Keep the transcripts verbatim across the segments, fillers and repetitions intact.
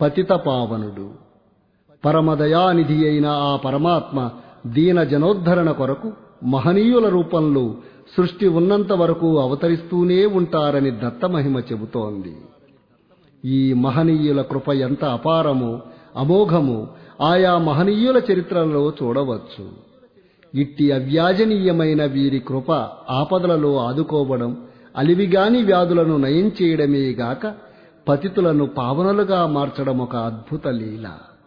పతిత పావనుడు. పరమదయానిధి అయిన ఆ పరమాత్మ దీన జనోద్ధరణ కొరకు మహనీయుల రూపంలో సృష్టి ఉన్నంత వరకు అవతరిస్తూనే ఉంటారని దత్తమహిమ చెబుతోంది. ఈ మహనీయుల కృప ఎంత అపారమో అమోఘమో ఆయా మహనీయుల చరిత్రలో చూడవచ్చు. ఇట్టి అవ్యాజనీయమైన వీరి కృప ఆపదలలో ఆదుకోవడం, అలివిగాని వ్యాధులను నయం చేయడమే గాక పతితులను పావనులుగా మార్చడం ఒక అద్భుత లీల.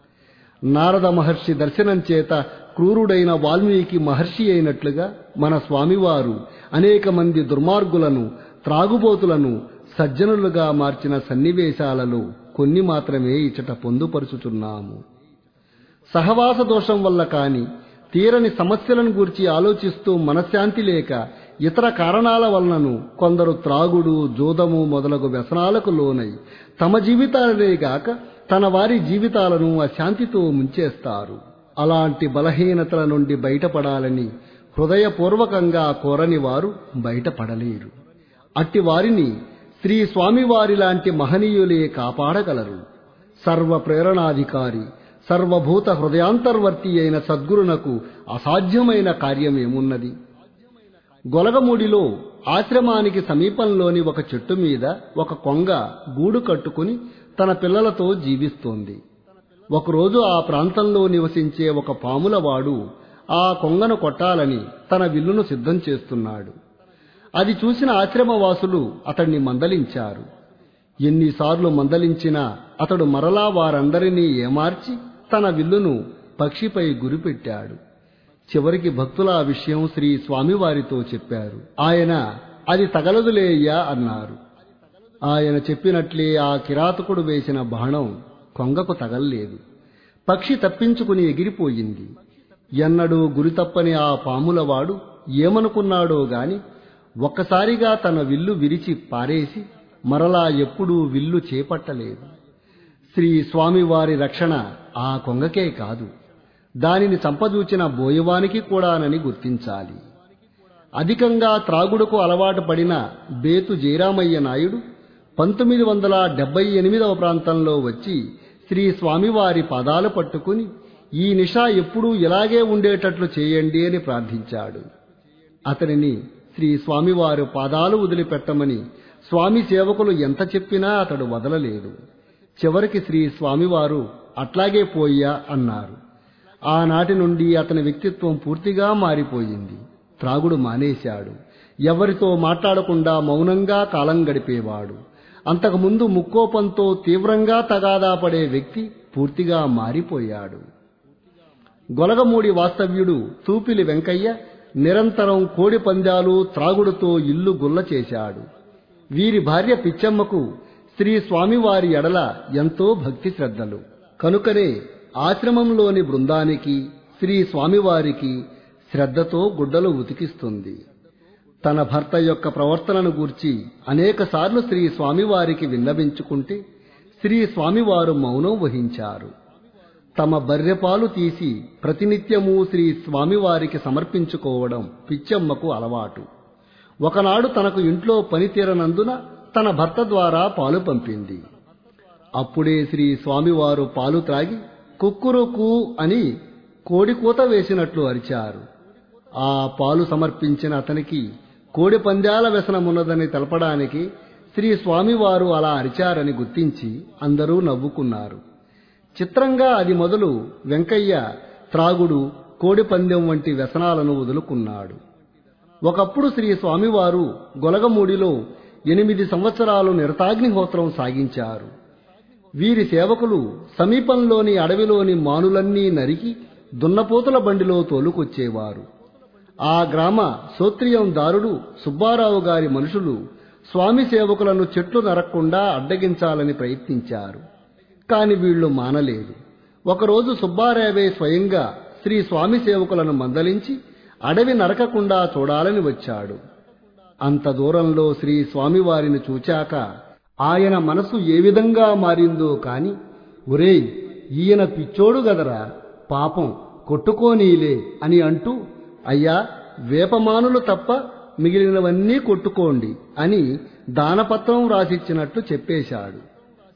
నారద మహర్షి దర్శనం చేత క్రూరుడైన వాల్మీకి మహర్షి అయినట్లుగా మన స్వామివారు అనేక మంది దుర్మార్గులను, త్రాగుబోతులను సజ్జనులుగా మార్చిన సన్నివేశాలలో కొన్ని మాత్రమే ఇచట పొందుపరుచుచున్నాము. సహవాస దోషం వల్ల కాని, తీరని సమస్యలను గూర్చి ఆలోచిస్తూ మనశ్శాంతి లేక ఇతర కారణాల వలనను కొందరు త్రాగుడు, జూదము మొదలగు వ్యసనాలకు లోనై తమ జీవితాలనే గాక తన వారి జీవితాలను అశాంతితో ముంచేస్తారు. అలాంటి బలహీనతల నుండి బయటపడాలని హృదయపూర్వకంగా కోరని వారు బయటపడలేరు. అట్టి వారిని శ్రీ స్వామివారి లాంటి మహనీయులే కాపాడగలరు. సర్వ ప్రేరణాధికారి, సర్వభూత హృదయాంతర్వర్తి అయిన సద్గురునకు అసాధ్యమైన కార్యమేమున్నది? గొలగమూడిలో ఆశ్రమానికి సమీపంలోని ఒక చెట్టు మీద ఒక కొంగ గూడు కట్టుకుని తన పిల్లలతో జీవిస్తోంది. ఒకరోజు ఆ ప్రాంతంలో నివసించే ఒక పాములవాడు ఆ కొంగను కొట్టాలని తన విల్లును సిద్ధం చేస్తున్నాడు. అది చూసిన ఆశ్రమవాసులు అతన్ని మందలించారు. ఎన్నిసార్లు మందలించినా అతడు మరలా వారందరినీ ఏమార్చి తన విల్లును పక్షిపై గురిపెట్టాడు. చివరికి భక్తుల ఆ విషయం శ్రీ స్వామివారితో చెప్పారు. ఆయన అది తగలదులేయ్యా అన్నారు. ఆయన చెప్పినట్లే ఆ కిరాతకుడు వేసిన బాణం కొంగకు తగల్లేదు. పక్షి తప్పించుకుని ఎగిరిపోయింది. ఎన్నడూ గురి తప్పని ఆ పాములవాడు ఏమనుకున్నాడో గాని ఒక్కసారిగా తన విల్లు విరిచి పారేసి మరలా ఎప్పుడూ విల్లు చేపట్టలేదు. శ్రీ స్వామివారి రక్షణ ఆ కొంగకే కాదు, దానిని చంపదూచిన బోయవానికి కూడానని గుర్తించాలి. అధికంగా త్రాగుడుకు అలవాటు పడిన బేతు జయరామయ్య నాయుడు పంతొమ్మిది వందల డెబ్బై ఎనిమిదవ ప్రాంతంలో వచ్చి శ్రీ స్వామివారి పాదాలు పట్టుకుని ఈ నిషా ఎప్పుడూ ఇలాగే ఉండేటట్లు చేయండి అని ప్రార్థించాడు. అతనిని శ్రీ స్వామివారు పాదాలు వదిలిపెట్టమని స్వామి సేవకులు ఎంత చెప్పినా అతడు వదలలేదు. చివరికి శ్రీ స్వామివారు అట్లాగే పోయ్యా అన్నారు. ఆనాటి నుండి అతని వ్యక్తిత్వం పూర్తిగా మారిపోయింది. త్రాగుడు మానేశాడు. ఎవరితో మాట్లాడకుండా మౌనంగా కాలం గడిపేవాడు. అంతకుముందు ముక్కోపంతో తీవ్రంగా తగాదా పడే వ్యక్తి పూర్తిగా మారిపోయాడు. గొలగమూడి వాస్తవ్యుడు తూపిలి వెంకయ్య నిరంతరం కోడి పందాలు, త్రాగుడుతో ఇల్లు గుల్ల చేశాడు. వీరి భార్య పిచ్చమ్మకు శ్రీ స్వామివారి ఎడల ఎంతో భక్తి శ్రద్ధలు. కనుకనే ఆశ్రమంలోని బృందానికి, శ్రీ స్వామివారికి శ్రద్ధతో గుడ్డలు ఉతికిస్తుంది. తన భర్త యొక్క ప్రవర్తనను గూర్చి అనేకసార్లు శ్రీ స్వామివారికి విన్నవించుకుంటే శ్రీ స్వామివారు మౌనం వహించారు. తమ బర్రెపాలు తీసి ప్రతినిత్యము శ్రీ స్వామివారికి సమర్పించుకోవడం పిచ్చమ్మకు అలవాటు. ఒకనాడు తనకు ఇంట్లో పని తీరనందున తన భర్త ద్వారా పాలు పంపింది. అప్పుడే శ్రీ స్వామివారు పాలు త్రాగి కుక్కురుకు అని కోడికూత వేసినట్లు అరిచారు. ఆ పాలు సమర్పించిన అతనికి కోడి పందాల వ్యసనమున్నదని తెలపడానికి శ్రీ స్వామివారు అలా అరిచారని గుర్తించి అందరూ నవ్వుకున్నారు. చిత్రంగా అది మొదలు వెంకయ్య త్రాగుడు, కోడి పందెం వంటి వ్యసనాలను వదులుకున్నాడు. ఒకప్పుడు శ్రీ స్వామివారు గొలగమూడిలో ఎనిమిది సంవత్సరాలు నిరతాగ్నిహోత్రం సాగించారు. వీరి సేవకులు సమీపంలోని అడవిలోని మానులన్నీ నరికి దున్నపోతుల బండిలో తోలుకొచ్చేవారు. ఆ గ్రామ సోత్రియం దారుడు సుబ్బారావు గారి మనుషులు స్వామి సేవకులను చెట్లు నరక్కుండా అడ్డగించాలని ప్రయత్నించారు. కాని వీళ్లు మానలేదు. ఒకరోజు సుబ్బారావే స్వయంగా శ్రీ స్వామి సేవకులను మందలించి అడవి నరకకుండా చూడాలని వచ్చాడు. అంత దూరంలో శ్రీ స్వామివారిని చూచాక ఆయన మనసు ఏ విధంగా మారిందో కాని, ఒరేయ్ ఈయన పిచ్చోడు గదరా, పాపం కొట్టుకోనీలే అని అంటూ, అయ్యా వేపమానులు తప్ప మిగిలినవన్నీ కొట్టుకోండి అని దానపత్రం రాసిచ్చినట్టు చెప్పేశాడు.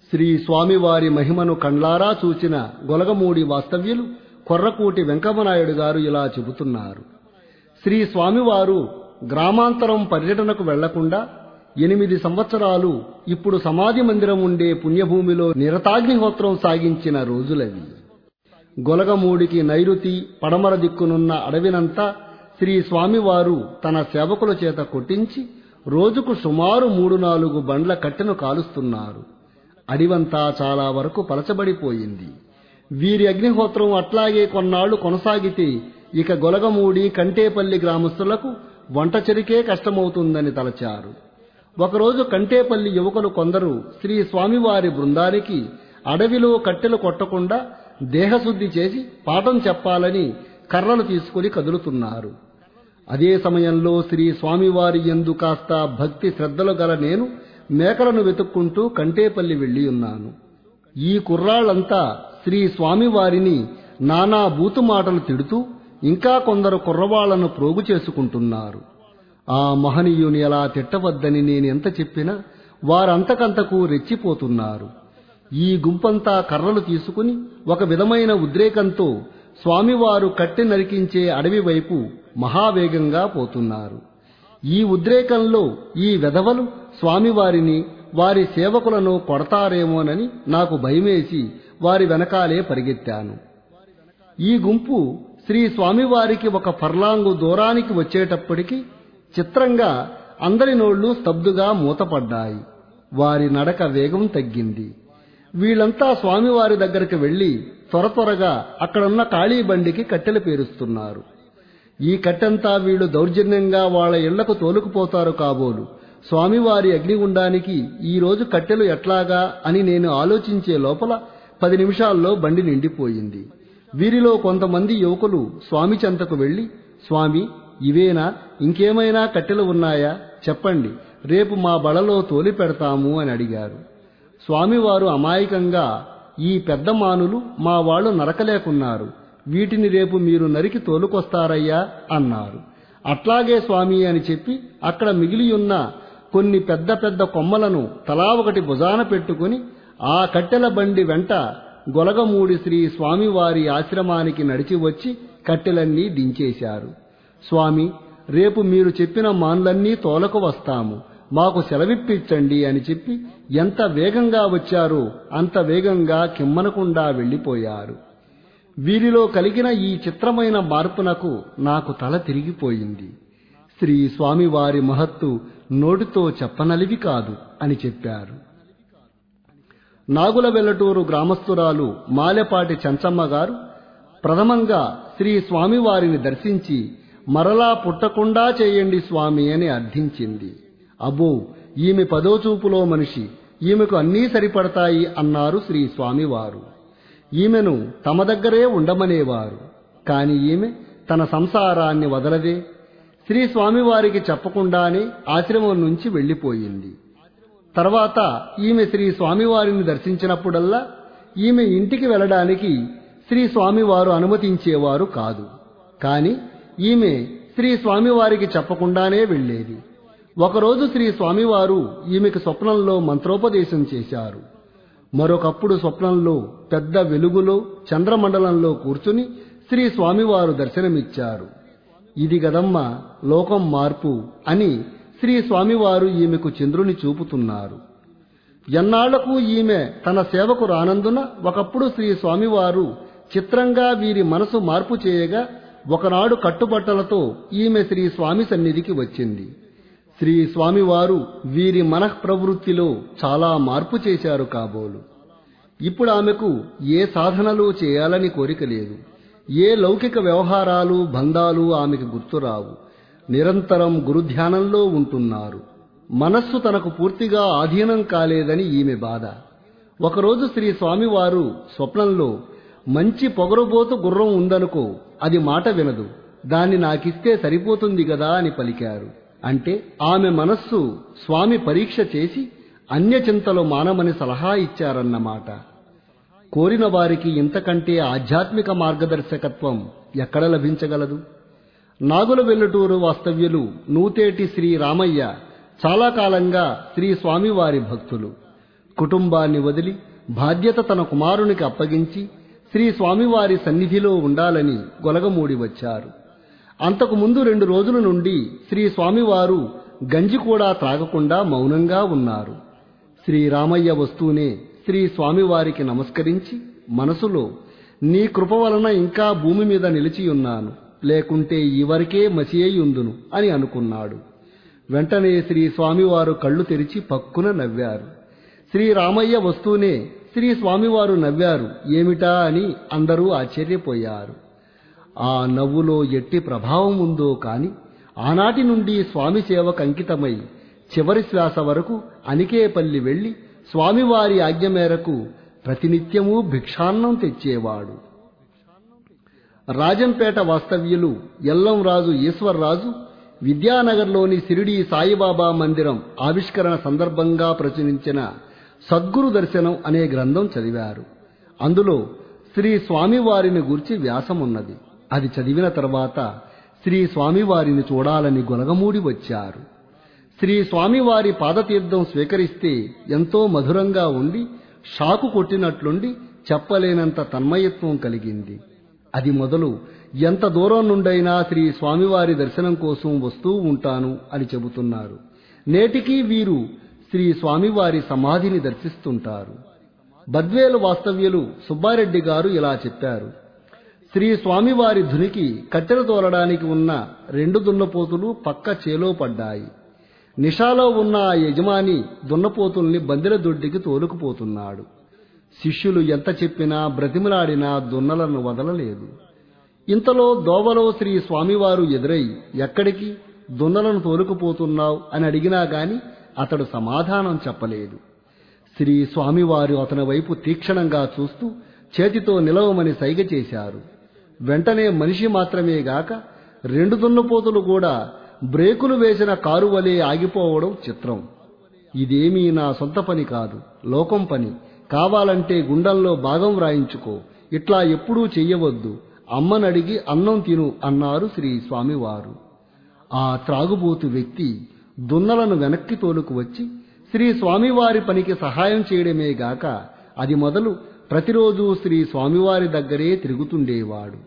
శ్రీ స్వామివారి మహిమను కండ్లారా చూచిన గొలగమూడి వాస్తవ్యులు కొర్రకూటి వెంకమనాయుడు గారు ఇలా చెబుతున్నారు. శ్రీ స్వామివారు గ్రామాంతరం పర్యటనకు వెళ్లకుండా ఎనిమిది సంవత్సరాలు ఇప్పుడు సమాధి మందిరం ఉండే పుణ్యభూమిలో నిరతాగ్నిహోత్రం సాగించిన రోజులవి. గొలగమూడికి నైరుతి పడమర దిక్కునున్న అడవినంతా శ్రీ స్వామివారు తన సేవకుల చేత కొట్టించి రోజుకు సుమారు మూడు నాలుగు బండ్ల కట్టెను కాలుస్తున్నారు. అడివంతా చాలా వరకు పలచబడిపోయింది. వీరి అగ్నిహోత్రం అట్లాగే కొన్నాళ్లు కొనసాగితే ఇక గొలగమూడి కంటేపల్లి గ్రామస్తులకు వంట చెరికే కష్టమవుతుందని తలచారు. ఒకరోజు కంటేపల్లి యువకులు కొందరు శ్రీ స్వామివారి బృందానికి అడవిలో కట్టెలు కొట్టకుండా దేహశుద్ధి చేసి పాఠం చెప్పాలని కర్రలు తీసుకుని కదులుతున్నారు. అదే సమయంలో శ్రీ స్వామివారి యందు కాస్త భక్తి శ్రద్ధలు గల నేను మేకలను వెతుక్కుంటూ కంటేపల్లి వెళ్లి ఉన్నాను. ఈ కుర్రాళ్లంతా శ్రీ స్వామివారిని నానా బూతు మాటలు తిడుతూ ఇంకా కొందరు కుర్రవాళ్లను ప్రోగు చేసుకుంటున్నారు. ఆ మహనీయుని ఎలా తిట్టవద్దని నేనెంత చెప్పినా వారంతకంతకు రెచ్చిపోతున్నారు. ఈ గుంపంతా కర్రలు తీసుకుని ఒక విధమైన ఉద్రేకంతో స్వామివారు కట్టె నరికించే అడవి వైపు మహావేగంగా పోతున్నారు. ఈ ఉద్రేకంలో ఈ వెధవలు స్వామివారిని వారి సేవకులను కొడతారేమోనని నాకు భయమేసి వారి వెనకాలే పరిగెత్తాను. ఈ గుంపు శ్రీ స్వామివారికి ఒక ఫర్లాంగు దూరానికి వచ్చేటప్పటికి చిత్రంగా అందరి నోళ్లు స్తబ్దుగా మూతపడ్డాయి. వారి నడక వేగం తగ్గింది. వీళ్లంతా స్వామివారి దగ్గరికి వెళ్లి త్వర త్వరగా అక్కడున్న ఖాళీ బండికి కట్టెలు పేరుస్తున్నారు. ఈ కట్టెంతా వీళ్లు దౌర్జన్యంగా వాళ్ల ఇళ్లకు తోలుకుపోతారు కాబోలు. స్వామివారి అగ్నిగుండానికి ఈరోజు కట్టెలు ఎట్లాగా అని నేను ఆలోచించే లోపల పది నిమిషాల్లో బండి నిండిపోయింది. వీరిలో కొంతమంది యువకులు స్వామి చెంతకు వెళ్లి, స్వామి, ఇవేనా, ఇంకేమైనా కట్టెలు ఉన్నాయా చెప్పండి, రేపు మా బళలో తోలి పెడతాము అని అడిగారు. స్వామివారు అమాయకంగా, ఈ పెద్ద మానులు మా వాళ్ళు నరకలేకున్నారు, వీటిని రేపు మీరు నరికి తోలుకొస్తారయ్యా అన్నారు. అట్లాగే స్వామి అని చెప్పి అక్కడ మిగిలియున్న కొన్ని పెద్ద పెద్ద కొమ్మలను తలా ఒకటి భుజాన పెట్టుకుని ఆ కట్టెల బండి వెంట గొలగమూడి శ్రీ స్వామివారి ఆశ్రమానికి నడిచి వచ్చి కట్టెలన్నీ దించేశారు. స్వామి, రేపు మీరు చెప్పిన మాన్లన్నీ తోలకు వస్తాము, మాకు సెలవిప్పించండి అని చెప్పి ఎంత వేగంగా వచ్చారో అంత వేగంగా కిమ్మనకుండా వెళ్లిపోయారు. వీరిలో కలిగిన ఈ చిత్రమైన మార్పునకు నాకు తల తిరిగిపోయింది. శ్రీ స్వామివారి మహత్తు నోటితో చెప్పనలివి కాదు అని చెప్పారు. నాగుల వెల్లటూరు గ్రామస్తురాలు మాలెపాటి చెంచమ్మ గారు ప్రథమంగా శ్రీ స్వామివారిని దర్శించి మరలా పుట్టకుండా చేయండి స్వామి అని అర్థించింది. అబ్బో, ఈమె పదో చూపులో మనిషి, ఈమెకు అన్నీ సరిపడతాయి అన్నారు శ్రీ స్వామివారు. ఈమెను తమ దగ్గరే ఉండమనేవారు. కాని ఈమె తన సంసారాన్ని వదలదే. శ్రీ స్వామివారికి చెప్పకుండానే ఆశ్రమం నుంచి వెళ్లిపోయింది. తర్వాత ఈమె శ్రీ స్వామివారిని దర్శించినప్పుడల్లా ఈమె ఇంటికి వెళ్లడానికి శ్రీ స్వామివారు అనుమతించేవారు కాదు. కాని ఈమె శ్రీ స్వామివారికి చెప్పకుండానే వెళ్లేది. ఒకరోజు శ్రీ స్వామివారు ఈమెకు స్వప్నంలో మంత్రోపదేశం చేశారు. మరొకప్పుడు స్వప్నంలో పెద్ద వెలుగులో చంద్రమండలంలో కూర్చుని శ్రీ స్వామివారు దర్శనమిచ్చారు. ఇది గదమ్మ లోకం మార్పు అని శ్రీ స్వామివారు ఈమెకు చంద్రుని చూపుతున్నారు. ఎన్నాళ్లకు ఈమె తన సేవకు రానందున ఒకప్పుడు శ్రీ స్వామివారు చిత్రంగా వీరి మనసు మార్పు చేయగా ఒకనాడు కట్టుబట్టలతో ఈమె శ్రీ స్వామి సన్నిధికి వచ్చింది. శ్రీ స్వామివారు వీరి మనఃప్రవృత్తిలో చాలా మార్పు చేశారు కాబోలు. ఇప్పుడు ఆమెకు ఏ సాధనలు చేయాలని కోరిక లేదు. ఏ లౌకిక వ్యవహారాలు బంధాలు ఆమెకు గుర్తురావు. నిరంతరం గురుధ్యానంలో ఉంటున్నారు. మనస్సు తనకు పూర్తిగా ఆధీనం కాలేదని ఈమె బాధ. ఒకరోజు శ్రీ స్వామివారు స్వప్నంలో, మంచి పొగరుబోతు గుర్రం ఉందనుకో, అది మాట వినదు, దాన్ని నాకిస్తే సరిపోతుంది గదా అని పలికారు. అంటే ఆమె మనస్సు స్వామి పరీక్ష చేసి అన్యచింతలు మానమని సలహా ఇచ్చారన్నమాట. కోరిన వారికి ఇంతకంటే ఆధ్యాత్మిక మార్గదర్శకత్వం ఎక్కడ లభించగలదు? నాగుల వెల్లటూరు వాస్తవ్యులు నూతేటి శ్రీ రామయ్య చాలా కాలంగా శ్రీ స్వామివారి భక్తులు. కుటుంబాన్ని వదిలి బాధ్యత తన కుమారునికి అప్పగించి శ్రీ స్వామివారి సన్నిధిలో ఉండాలని గొలగమూడి వచ్చారు. అంతకు ముందు రెండు రోజుల నుండి శ్రీ స్వామివారు గంజి కూడా త్రాగకుండా మౌనంగా ఉన్నారు. శ్రీరామయ్య వస్తూనే శ్రీ స్వామివారికి నమస్కరించి మనసులో, నీ కృప వలన ఇంకా భూమి మీద నిలిచియున్నాను, లేకుంటే ఈవరకే మసియేయుందును అని అనుకున్నాడు. వెంటనే శ్రీ స్వామివారు కళ్ళు తెరిచి పక్కున నవ్వారు. శ్రీరామయ్య వస్తూనే శ్రీ స్వామివారు నవ్వారు. ఏమిటా అని అందరూ ఆశ్చర్యపోయారు. ఆ నవ్వులో ఎట్టి ప్రభావం ఉందో కాని ఆనాటి నుండి స్వామి సేవకు అంకితమై చివరి శ్వాస వరకు అనికేపల్లి వెళ్లి స్వామివారి ఆజ్ఞ మేరకు ప్రతినిత్యమూ భిక్షాన్నం తెచ్చేవాడు. రాజంపేట వాస్తవ్యులు ఎల్లంరాజు ఈశ్వర్రాజు విద్యానగర్లోని సిరిడి సాయిబాబా మందిరం ఆవిష్కరణ సందర్భంగా ప్రచురించిన సద్గురు దర్శనం అనే గ్రంథం చదివారు. అందులో శ్రీ స్వామివారిని గూర్చి వ్యాసమున్నది. అది చదివిన తర్వాత శ్రీ స్వామివారిని చూడాలని గొలగమూడి వచ్చారు. శ్రీ స్వామివారి పాదతీర్థం స్వీకరిస్తే ఎంతో మధురంగా ఉండి షాకు కొట్టినట్లుండి చెప్పలేనంత తన్మయత్వం కలిగింది. అది మొదలు ఎంత దూరం నుండైనా శ్రీ స్వామివారి దర్శనం కోసం వస్తూ ఉంటాను అని చెబుతున్నారు. నేటికీ వీరు శ్రీ స్వామివారి సమాధిని దర్శిస్తుంటారు. బద్వేలు వాస్తవ్యులు సుబ్బారెడ్డి గారు ఇలా చెప్పారు. శ్రీ స్వామివారి ధునికి కట్టెలు తోలడానికి ఉన్న రెండు దున్నపోతులు పక్క చేలో పడ్డాయి. నిషాలో ఉన్న ఆ యజమాని దున్నపోతుల్ని బందిర దొడ్డికి తోలుకుపోతున్నాడు. శిష్యులు ఎంత చెప్పినా బ్రతిమలాడినా దున్నలను వదలలేదు. ఇంతలో దోవలో శ్రీ స్వామివారు ఎదురై, ఎక్కడికి దున్నలను తోలుకుపోతున్నావు అని అడిగినా గాని అతడు సమాధానం చెప్పలేదు. శ్రీ స్వామివారు అతని వైపు తీక్షణంగా చూస్తూ చేతితో నిలవమని సైగ చేశారు. వెంటనే మనిషి మాత్రమే గాక రెండు దున్నపోతులు కూడా బ్రేకులు వేసిన కారు వలె ఆగిపోవడం చిత్రం. ఇదేమీ నా సొంత పని కాదు, లోకం పని. కావాలంటే గుండెల్లో భాగం వ్రాయించుకో, ఇట్లా ఎప్పుడూ చెయ్యవద్దు, అమ్మనడిగి అన్నం తిను అన్నారు శ్రీ స్వామివారు. ఆ త్రాగుబోతు వ్యక్తి దున్నలను వెనక్కి తోలుకు వచ్చి శ్రీ స్వామివారి పనికి సహాయం చేయడమే గాక అది మొదలు ప్రతిరోజు శ్రీ స్వామివారి దగ్గరే తిరుగుతుండేవాడు.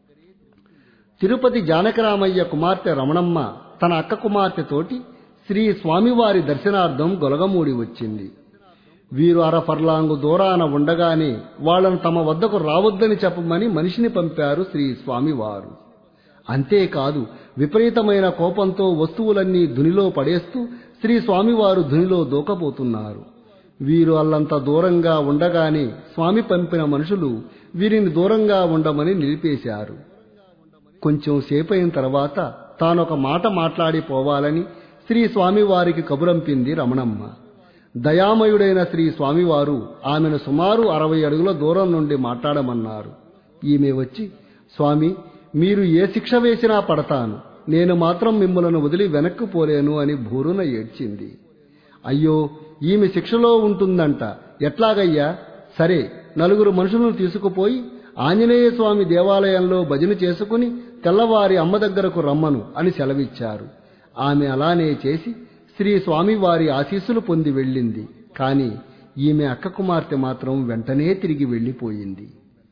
తిరుపతి జానకరామయ్య కుమార్తె రమణమ్మ తన అక్క కుమార్తెతోటి శ్రీ స్వామివారి దర్శనార్థం గొలగమూడి వచ్చింది. వీరు అర ఫర్లాంగు దూరాన ఉండగానే వాళ్లను తమ వద్దకు రావద్దని చెప్పమని మనిషిని పంపారు శ్రీ స్వామివారు. అంతేకాదు, విపరీతమైన కోపంతో వస్తువులన్నీ ధునిలో పడేస్తూ శ్రీ స్వామివారు ధునిలో దూకపోతున్నారు. వీరు అల్లంత దూరంగా ఉండగానే స్వామి పంపిన మనుషులు వీరిని దూరంగా ఉండమని నిలిపేశారు. కొంచెం సేపైన తర్వాత తానొక మాట మాట్లాడిపోవాలని శ్రీ స్వామివారికి కబురంపింది రమణమ్మ. దయామయుడైన శ్రీ స్వామివారు ఆమెను సుమారు అరవై అడుగుల దూరం నుండి మాట్లాడమన్నారు. ఈమె వచ్చి, స్వామి, మీరు ఏ శిక్ష వేసినా పడతాను, నేను మాత్రం మిమ్మలను వదిలి వెనక్కు పోలేను అని భూరున ఏడ్చింది. అయ్యో, ఈమె శిక్షలో ఉంటుందంట, ఎట్లాగయ్యా? సరే, నలుగురు మనుషులను తీసుకుపోయి ఆంజనేయ స్వామి దేవాలయంలో భజన చేసుకుని తెల్లవారి అమ్మ దగ్గరకు రమ్మను అని సెలవిచ్చారు. ఆమె అలానే చేసి శ్రీ స్వామివారి ఆశీస్సులు పొంది వెళ్ళింది. కాని ఈమె అక్క కుమార్తె మాత్రం వెంటనే తిరిగి వెళ్లిపోయింది.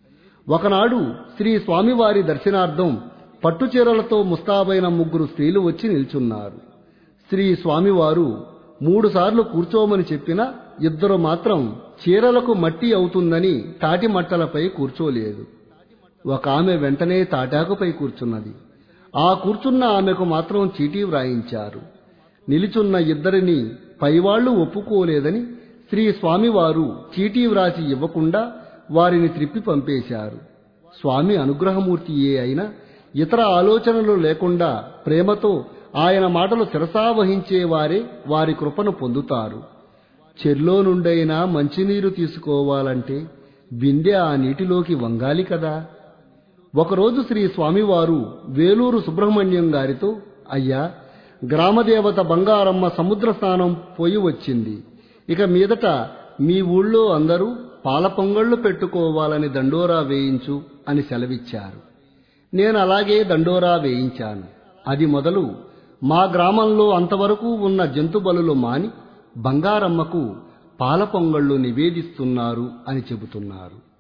ఒకనాడు శ్రీ స్వామివారి దర్శనార్థం పట్టుచీరలతో ముస్తాబైన ముగ్గురు స్త్రీలు వచ్చి నిల్చున్నారు. శ్రీ స్వామివారు మూడు సార్లు కూర్చోమని చెప్పినా ఇద్దరు మాత్రం చీరలకు మట్టి అవుతుందని తాటి మట్టలపై కూర్చోలేదు. ఒక ఆమె వెంటనే తాటాకుపై కూర్చున్నది. ఆ కూర్చున్న ఆమెకు మాత్రం చీటీ వ్రాయించారు. నిలుచున్న ఇద్దరిని పైవాళ్లు ఒప్పుకోలేదని శ్రీ స్వామివారు చీటీ వ్రాసి ఇవ్వకుండా వారిని త్రిప్పి పంపేశారు. స్వామి అనుగ్రహమూర్తియే అయినా ఇతర ఆలోచనలు లేకుండా ప్రేమతో ఆయన మాటలు శిరసావహించేవారే వారి కృపను పొందుతారు. చెర్లో నుండైనా మంచినీరు తీసుకోవాలంటే బిందె ఆ నీటిలోకి వంగాలి కదా. ఒకరోజు శ్రీ స్వామివారు వేలూరు సుబ్రహ్మణ్యం గారితో, అయ్యా, గ్రామదేవత బంగారమ్మ సముద్ర స్నానం పోయి వచ్చింది, ఇక మీదట మీ ఊళ్ళో అందరూ పాల పొంగళ్లు పెట్టుకోవాలని దండోరా వేయించు అని సెలవిచ్చారు. నేను అలాగే దండోరా వేయించాను. అది మొదలు మా గ్రామంలో అంతవరకు ఉన్న జంతు బలులు మాని బంగారమ్మకు పాల పొంగళ్ళు నివేదిస్తున్నారు అని చెబుతున్నారు.